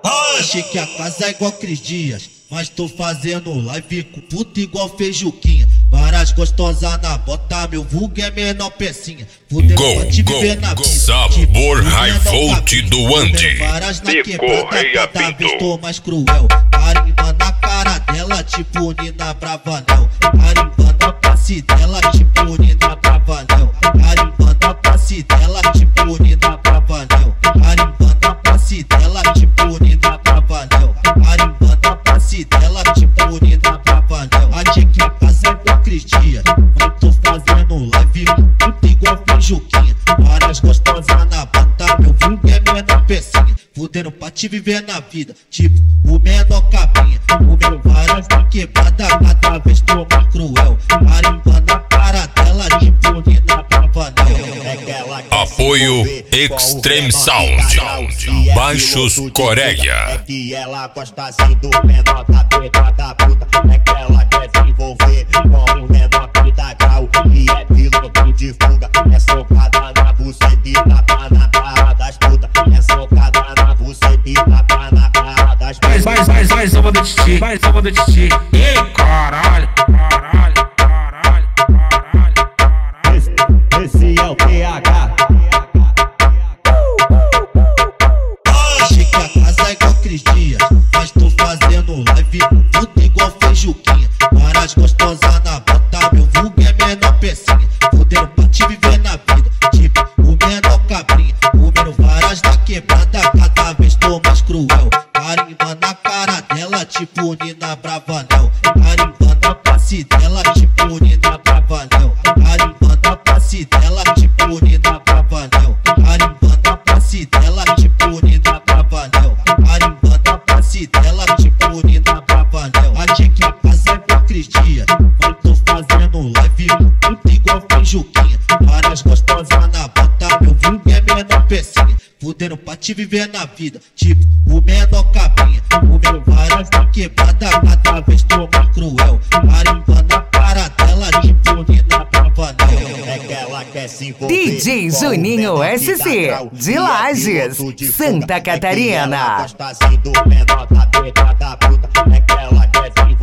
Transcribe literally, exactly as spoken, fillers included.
Achei que a casa é igual Cris Dias, mas tô fazendo live com puta igual Feijuquinha. Várias gostosas na bota, meu vulgo é menor pecinha. Fudendo pra te viver na vida. Sabor High Volt do Andy. Várias na quebrada, cada vez tô mais cruel. Carimba na cara dela, tipo Nina Bravanel. Carimba na face dela, tipo Nina Bravanel. Carimba na face dela, tipo Nina Bravanel. Carimba na face dela, tipo Nina Bravanel. Carimba na face dela, tipo Nina Bravanel. Achei que a casa é com Cris Dias, mas tô fazendo live puta igual Feijuquinha. Várias gostosas na bota, meu vulgo é menor pecinha. Fudendo pra te viver na vida, tipo o menor cabinha. O meu várias na quebrada, cada vez tô mais cruel. Carimba na cara dela, tipo Nina Bravanel. Apoio Extreme Sound. Baixos Coreia. É que ela gosta assim do menor da pegada puta. É que ela quer se envolver com o menor que dá grau. E é piloto de fuga. É socada na buceta e tapa na cara das putas. É socada na buceta e tapa na cara das putas. Vai, vai, vai, samba do titi, vai, samba do titi. Ei, caralho, caralho, caralho, caralho, caralho. Esse, esse é o P H. Achei que a casa é igual Cris Dias, mas tô fazendo live puta igual Feijuquinha. Várias gostosas na bota, meu vulgo é menor pecinha. Fudendo pra te viver na vida, tipo o menor cabrinha. Comendo várias na quebrada, cada vez tô mais cruel. Carimba na cara dela, tipo Nina Bravanel. Carimba na face dela, tipo Nina Bravanel. Carimba na face dela, tipo Nina Bravanel. Carimba na face dela, tipo Nina Bravanel. Carimba na face dela, tipo Nina Bravanel. Achei que a casa é com Cris Dias, mas tô fazendo live puta igual Feijuquinha. Várias gostosas na bota, meu vulgo é menor pecinha. Fudendo pra te viver na vida, tipo o menor cabinha. O meu várias na quebrada, cada vez tô mais cruel. Carimba na cara dela, tipo Nina Bravanel. É que ela quer se envolver D J com o Juninho menor que S C, dá grau. de E é Lages, piloto de Santa fuga. É que Catarina. ela gosta assim do menor da pegada puta. É que ela quer se